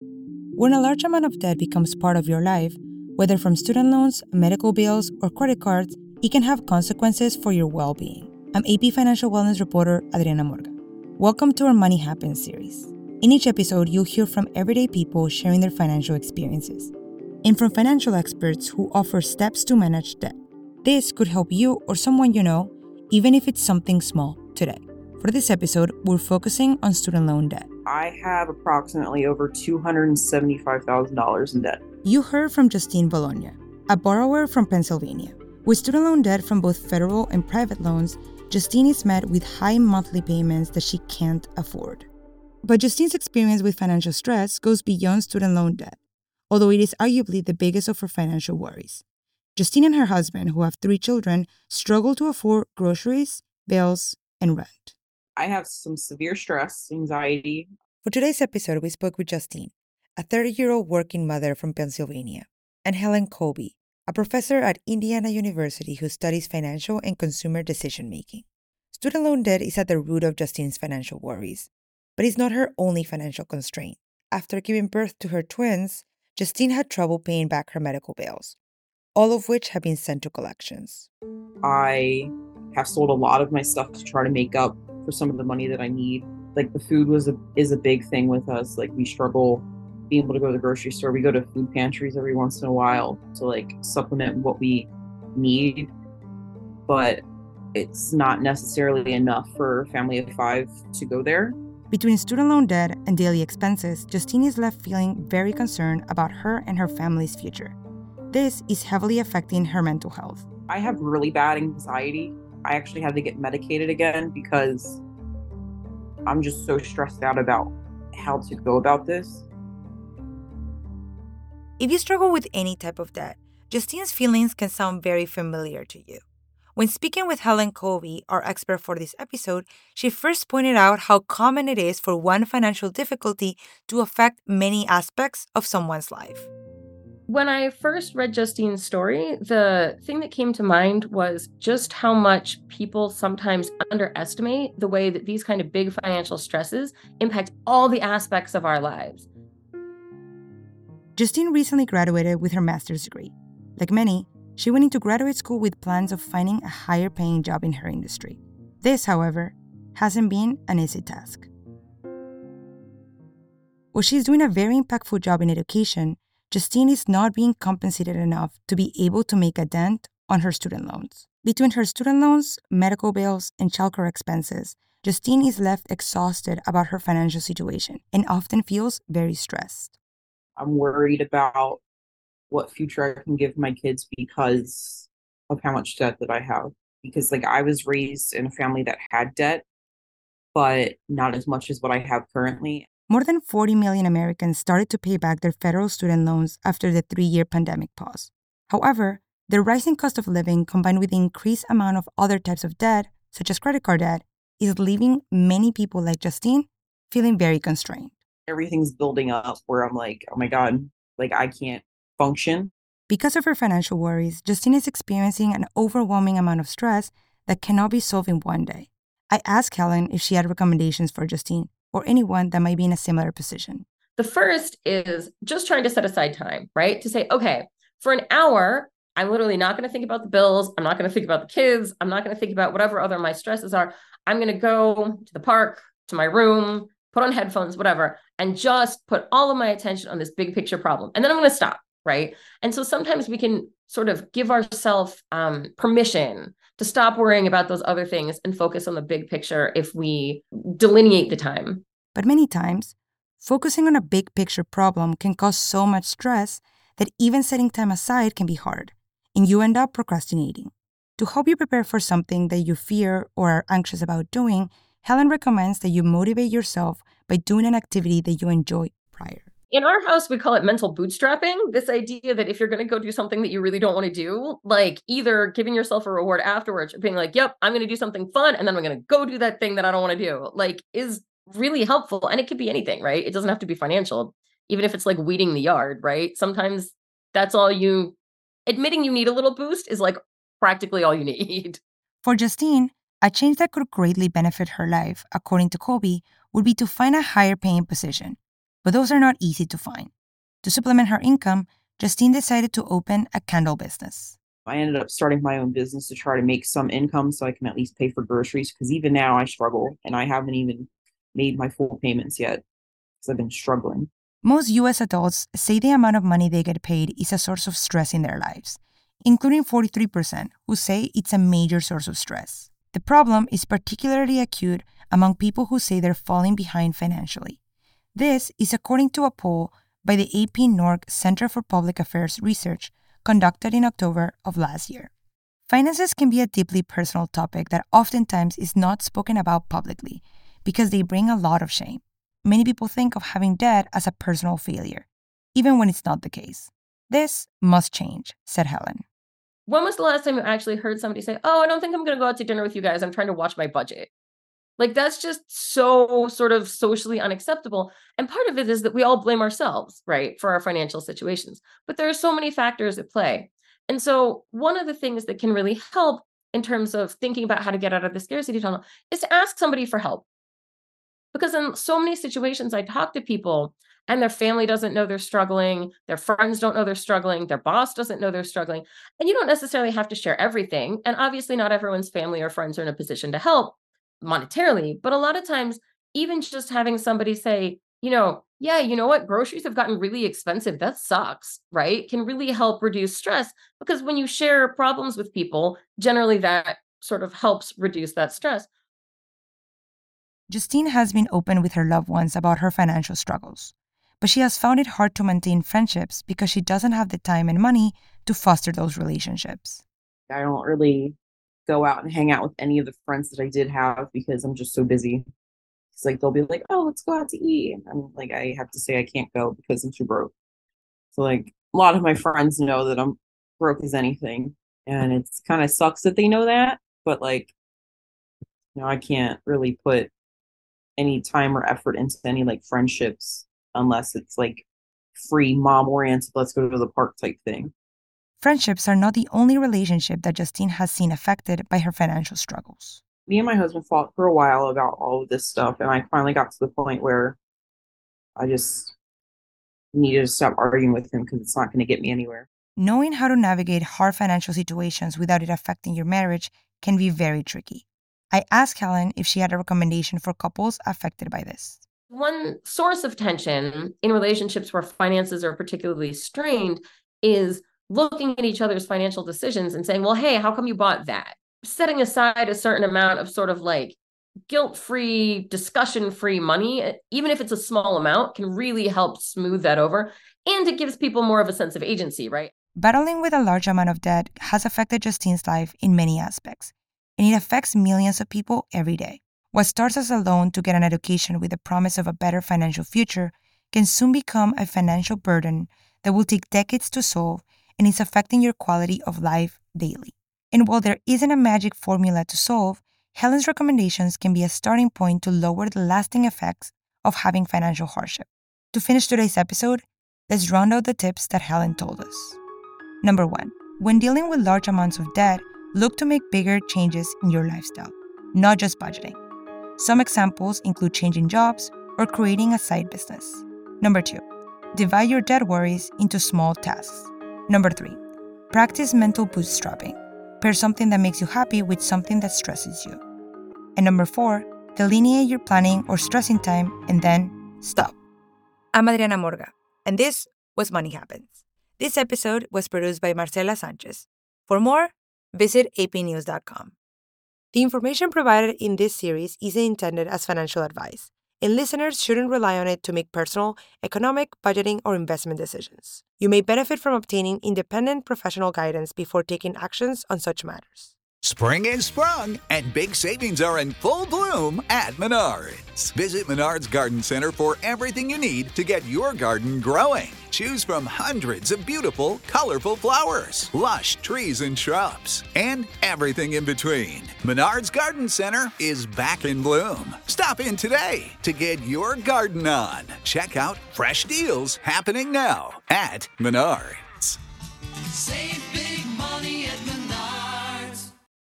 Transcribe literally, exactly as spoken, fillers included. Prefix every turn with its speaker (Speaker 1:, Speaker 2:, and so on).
Speaker 1: When a large amount of debt becomes part of your life, whether from student loans, medical bills, or credit cards, it can have consequences for your well-being. I'm A P Financial Wellness reporter Adriana Morga. Welcome to our Money Happens series. In each episode, you'll hear from everyday people sharing their financial experiences, and from financial experts who offer steps to manage debt. This could help you or someone you know, even if it's something small today. For this episode, we're focusing on student loan debt.
Speaker 2: I have approximately over two hundred seventy-five thousand dollars in debt.
Speaker 1: You heard from Justine Bologna, a borrower from Pennsylvania. With student loan debt from both federal and private loans, Justine is met with high monthly payments that she can't afford. But Justine's experience with financial stress goes beyond student loan debt, although it is arguably the biggest of her financial worries. Justine and her husband, who have three children, struggle to afford groceries, bills, and rent.
Speaker 2: I have some severe stress, anxiety.
Speaker 1: For today's episode, we spoke with Justine, a thirty-year-old working mother from Pennsylvania, and Helen Colby, a professor at Indiana University who studies financial and consumer decision-making. Student loan debt is at the root of Justine's financial worries, but it's not her only financial constraint. After giving birth to her twins, Justine had trouble paying back her medical bills, all of which have been sent to collections.
Speaker 2: I have sold a lot of my stuff to try to make up for some of the money that I need. Like the food was a, is a big thing with us. Like we struggle being able to go to the grocery store. We go to food pantries every once in a while to like supplement what we need, but it's not necessarily enough for a family of five to go there.
Speaker 1: Between student loan debt and daily expenses, Justine is left feeling very concerned about her and her family's future. This is heavily affecting her mental health.
Speaker 2: I have really bad anxiety. I actually had to get medicated again because I'm just so stressed out about how to go about this.
Speaker 1: If you struggle with any type of debt, Justine's feelings can sound very familiar to you. When speaking with Helen Colby, our expert for this episode, she first pointed out how common it is for one financial difficulty to affect many aspects of someone's life.
Speaker 3: When I first read Justine's story, the thing that came to mind was just how much people sometimes underestimate the way that these kind of big financial stresses impact all the aspects of our lives.
Speaker 1: Justine recently graduated with her master's degree. Like many, she went into graduate school with plans of finding a higher paying job in her industry. This, however, hasn't been an easy task. While she's doing a very impactful job in education, Justine is not being compensated enough to be able to make a dent on her student loans. Between her student loans, medical bills, and childcare expenses, Justine is left exhausted about her financial situation and often feels very stressed.
Speaker 2: I'm worried about what future I can give my kids because of how much debt that I have. Because like I was raised in a family that had debt, but not as much as what I have currently.
Speaker 1: More than forty million Americans started to pay back their federal student loans after the three-year pandemic pause. However, the rising cost of living combined with the increased amount of other types of debt, such as credit card debt, is leaving many people like Justine feeling very constrained.
Speaker 2: Everything's building up where I'm like, oh my God, like I can't function.
Speaker 1: Because of her financial worries, Justine is experiencing an overwhelming amount of stress that cannot be solved in one day. I asked Helen if she had recommendations for Justine or anyone that might be in a similar position.
Speaker 3: The first is just trying to set aside time, right? To say, okay, for an hour, I'm literally not going to think about the bills. I'm not going to think about the kids. I'm not going to think about whatever other my stresses are. I'm going to go to the park, to my room, put on headphones, whatever, and just put all of my attention on this big picture problem. And then I'm going to stop, right? And so sometimes we can sort of give ourselves um, permission to stop worrying about those other things and focus on the big picture if we delineate the time.
Speaker 1: But many times, focusing on a big picture problem can cause so much stress that even setting time aside can be hard, and you end up procrastinating. To help you prepare for something that you fear or are anxious about doing, Helen recommends that you motivate yourself by doing an activity that you enjoy prior.
Speaker 3: In our house, we call it mental bootstrapping. This idea that if you're going to go do something that you really don't want to do, like either giving yourself a reward afterwards or being like, yep, I'm going to do something fun and then I'm going to go do that thing that I don't want to do, like is really helpful. And it could be anything, right? It doesn't have to be financial, even if it's like weeding the yard, right? Sometimes that's all you, admitting you need a little boost is like practically all you need.
Speaker 1: For Justine, a change that could greatly benefit her life, according to Colby, would be to find a higher paying position. but those are not easy to find. To supplement her income, Justine decided to open a candle business.
Speaker 2: I ended up starting my own business to try to make some income so I can at least pay for groceries, because even now I struggle and I haven't even made my full payments yet because I've been struggling.
Speaker 1: Most U S adults say the amount of money they get paid is a source of stress in their lives, including forty-three percent who say it's a major source of stress. The problem is particularly acute among people who say they're falling behind financially. This is according to a poll by the A P N O R C Center for Public Affairs Research conducted in October of last year. Finances can be a deeply personal topic that oftentimes is not spoken about publicly because they bring a lot of shame. Many people think of having debt as a personal failure, even when it's not the case. This must change, said Helen.
Speaker 3: When was the last time you actually heard somebody say, oh, I don't think I'm going to go out to dinner with you guys. I'm trying to watch my budget. Like, that's just so sort of socially unacceptable. And part of it is that we all blame ourselves, right, for our financial situations. But there are so many factors at play. And so one of the things that can really help in terms of thinking about how to get out of the scarcity tunnel is to ask somebody for help. Because in so many situations, I talk to people and their family doesn't know they're struggling, their friends don't know they're struggling, their boss doesn't know they're struggling. And you don't necessarily have to share everything. And obviously not everyone's family or friends are in a position to help monetarily, but a lot of times, even just having somebody say, you know, yeah, you know what, groceries have gotten really expensive. That sucks, right? Can really help reduce stress, because when you share problems with people, generally that sort of helps reduce that stress.
Speaker 1: Justine has been open with her loved ones about her financial struggles, but she has found it hard to maintain friendships because she doesn't have the time and money to foster those relationships.
Speaker 2: I don't really go out and hang out with any of the friends that I did have because I'm just so busy. It's like they'll be like, oh, let's go out to eat. And I'm like, I have to say I can't go because I'm too broke. So like a lot of my friends know that I'm broke as anything. And it's kind of sucks that they know that. But like, you know, I can't really put any time or effort into any like friendships unless it's like free mom oriented, let's go to the park type thing.
Speaker 1: Friendships are not the only relationship that Justine has seen affected by her financial struggles.
Speaker 2: Me and my husband fought for a while about all of this stuff, and I finally got to the point where I just needed to stop arguing with him because it's not going to get me anywhere.
Speaker 1: Knowing how to navigate hard financial situations without it affecting your marriage can be very tricky. I asked Helen if she had a recommendation for couples affected by this.
Speaker 3: One source of tension in relationships where finances are particularly strained is looking at each other's financial decisions and saying, well, hey, how come you bought that? Setting aside a certain amount of sort of like guilt-free, discussion-free money, even if it's a small amount, can really help smooth that over. And it gives people more of a sense of agency, right?
Speaker 1: Battling with a large amount of debt has affected Justine's life in many aspects, and it affects millions of people every day. What starts as a loan to get an education with the promise of a better financial future can soon become a financial burden that will take decades to solve, and is affecting your quality of life daily. And while there isn't a magic formula to solve, Helen's recommendations can be a starting point to lower the lasting effects of having financial hardship. To finish today's episode, let's round out the tips that Helen told us. Number one, when dealing with large amounts of debt, look to make bigger changes in your lifestyle, not just budgeting. Some examples include changing jobs or creating a side business. Number two, divide your debt worries into small tasks. Number three, practice mental bootstrapping. Pair something that makes you happy with something that stresses you. And number four, delineate your planning or stressing time and then stop. I'm Adriana Morga, and this was Money Happens. This episode was produced by Marcela Sanchez. For more, visit a p news dot com. The information provided in this series isn't intended as financial advice, and listeners shouldn't rely on it to make personal, economic, budgeting, or investment decisions. You may benefit from obtaining independent professional guidance before taking actions on such matters.
Speaker 4: Spring is sprung, and big savings are in full bloom at Menards. Visit Menards Garden Center for everything you need to get your garden growing. Choose from hundreds of beautiful, colorful flowers, lush trees and shrubs, and everything in between. Menards Garden Center is back in bloom. Stop in today to get your garden on. Check out fresh deals happening now at Menards.
Speaker 5: Save